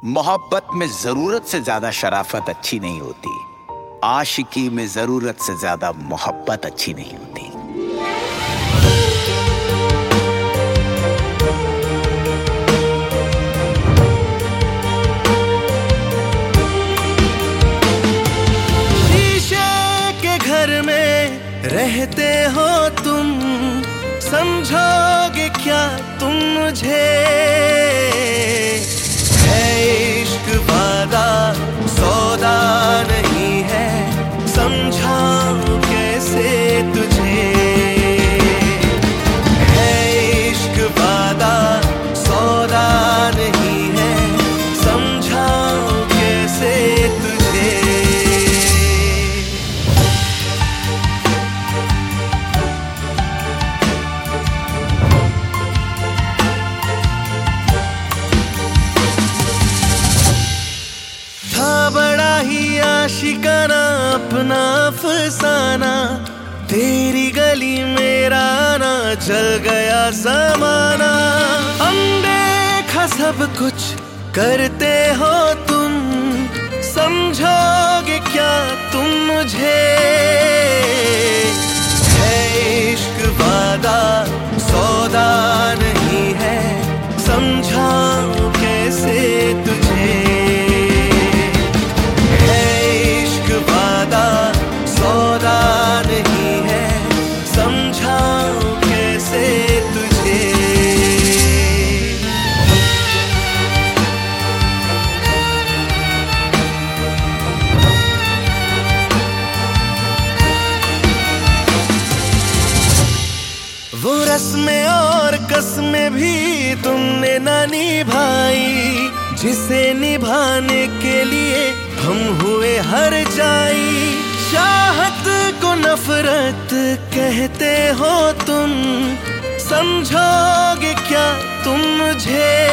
मोहब्बत में जरूरत से ज्यादा शराफत अच्छी नहीं होती। आशिकी में जरूरत से ज्यादा मोहब्बत अच्छी नहीं होती। शीशे के घर में रहते हो तुम, समझोगे क्या तुम मुझे? है इश्क वादा सौदा नहीं है, समझाऊं कैसे तुझे? है इश्क वादा सौदा नहीं है, समझाऊं कैसे तुझे? बड़ा ही आशिकाना अपना अफसाना, तेरी गली मेरा आना, जल गया ज़माना। अनदेखा सब कुछ करते हो तुम, समझोगे क्या तुम मुझे? है इश्क वादा सौदा नहीं है, समझाऊं कैसे तुझे? सौदा नहीं है, समझाऊं कैसे तुझे? वो रस्में और कसमें भी तुमने ना निभाई, जिसे निभाने के लिए हम हुए हर जाई। चाहत को नफरत कहते हो तुम, समझोगे क्या तुम मुझे?